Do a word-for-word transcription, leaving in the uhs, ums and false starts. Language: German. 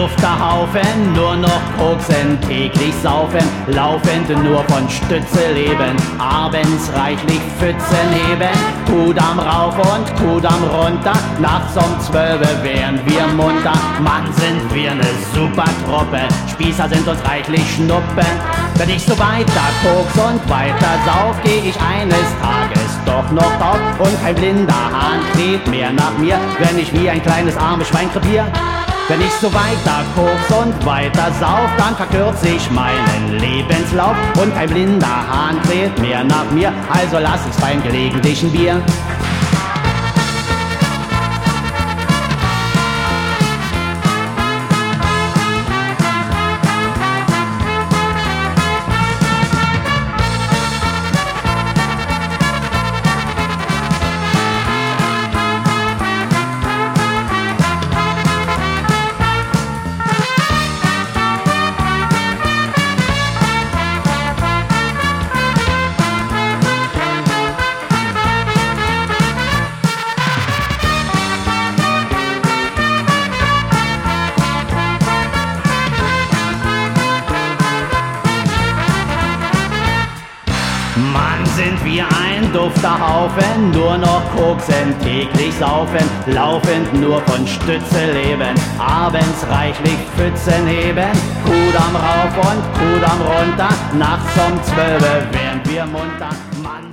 Dufterhaufen, nur noch koksen, täglich saufen, laufend nur von Stütze leben, abends reichlich Pfützen heben, Kudamm rauf und Kudamm runter, nachts um zwölf wären wir munter, Mann sind wir ne super Truppe, Spießer sind uns reichlich Schnuppen, wenn ich so weiter koks und weiter sauf, geh ich eines Tages doch noch drauf und kein blinder Hahn kräht mehr nach mir, wenn ich wie ein kleines armes Schwein krepier. Wenn ich so weiter koks und weiter sauf, dann verkürze ich meinen Lebenslauf und kein blinder Hahn kräht mehr nach mir, also lass ich's beim gelegentlichen Bier. Mann, sind wir ein Dufterhaufen, nur noch koksen, täglich saufen, laufend nur von Stütze leben, abends reichlich Pfützen heben, Kudamm rauf und Kudamm runter, nachts um zwölf wären wir munter, Mann.